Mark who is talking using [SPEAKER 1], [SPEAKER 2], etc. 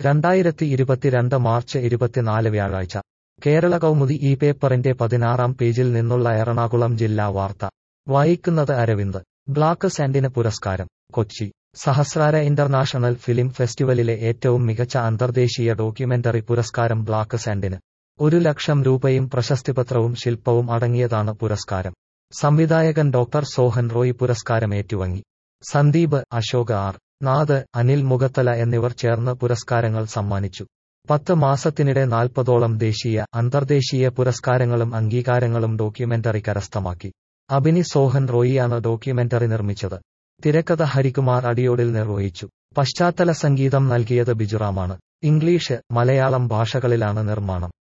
[SPEAKER 1] 2022 March 24 വ്യാഴാഴ്ച കേരള കൗമുദി ഈ പേപ്പറിന്റെ 16-ാം പേജിൽ നിന്നുള്ള എറണാകുളം ജില്ലാ വാർത്ത വായിക്കുന്നത് അരവിന്ദ്. ബ്ലാക്ക് സാൻഡിന് പുരസ്കാരം. കൊച്ചി സഹസ്രാര ഇന്റർനാഷണൽ ഫിലിം ഫെസ്റ്റിവലിലെ ഏറ്റവും മികച്ച അന്തർദേശീയ ഡോക്യുമെന്ററി പുരസ്കാരം ബ്ലാക്ക് സാൻഡിന്. 1,00,000 രൂപയും പ്രശസ്തിപത്രവും ശില്പവും അടങ്ങിയതാണ് പുരസ്കാരം. സംവിധായകൻ ഡോക്ടർ സോഹൻ റോയ് പുരസ്കാരം ഏറ്റുവാങ്ങി. സന്ദീപ്, അശോക് ആർ. നാഥ്, അനിൽ മുഖത്തല എന്നിവർ ചേർന്ന് പുരസ്കാരങ്ങൾ സമ്മാനിച്ചു. 10 മാസത്തിനിടെ 40ഓളം ദേശീയ, അന്തർദേശീയ പുരസ്കാരങ്ങളും അംഗീകാരങ്ങളും ഡോക്യുമെന്ററി കരസ്ഥമാക്കി. അഭിനി സോഹൻ റോയിയാണ് ഡോക്യുമെന്ററി നിർമ്മിച്ചത്. തിരക്കഥ ഹരികുമാർ അടിയോടിൽ നിർവഹിച്ചു. പശ്ചാത്തല സംഗീതം നൽകിയത് ബിജുറാമാണ്. ഇംഗ്ലീഷ്, മലയാളം ഭാഷകളിലാണ് നിർമ്മാണം.